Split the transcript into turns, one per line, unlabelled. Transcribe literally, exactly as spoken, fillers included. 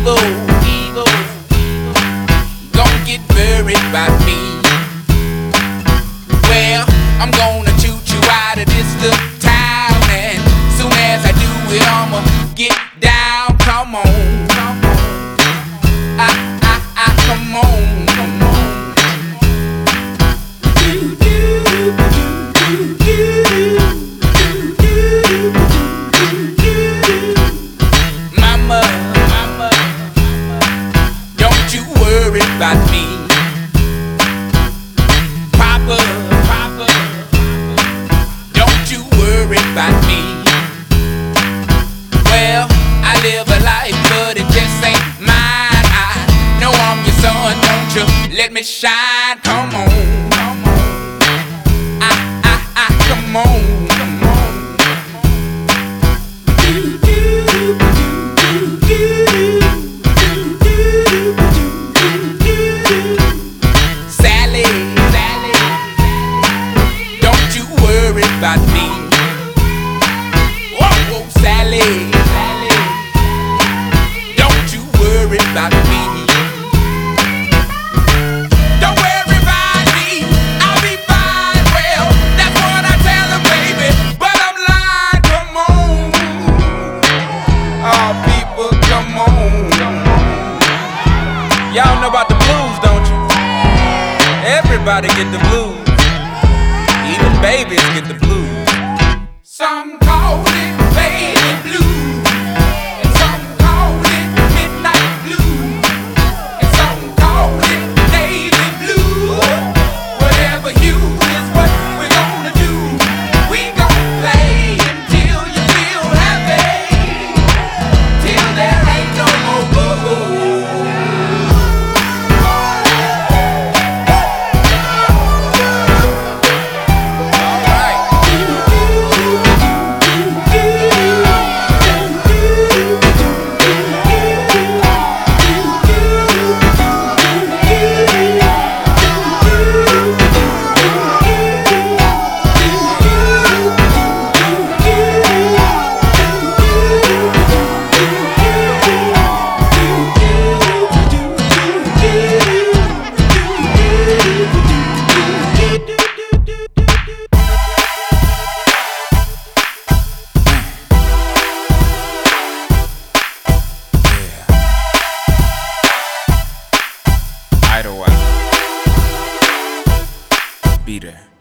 evil, evil, gon' get buried by me. Well, I'm gonna shoot you out of this little town, and soon as I do it, I'ma get down. Come on, come on, I, I, I, come on, come on. Mama, mama, don't you worry about me. Papa, papa, don't you worry about me. Well, I live a life, but it just ain't mine. I know I'm your son, don't you let me shine. Come on, come on, I, I, I, come on, come on. Sally, Sally, don't you worry about me. Whoa, whoa, Sally, Sally, don't you worry about me. Don't worry about me, I'll be fine. Well, that's what I tell them, baby, but I'm lying. Come on, oh people, come on. Y'all know about the blues, don't you? Everybody get the blues, even babies get the blues. Some call it baby blue, and some call it midnight blue, and some call it navy blue. Whatever hue is what we're gonna do. We gon' play until you feel happy, till there ain't no more boo-boo. Idlewild, Beater.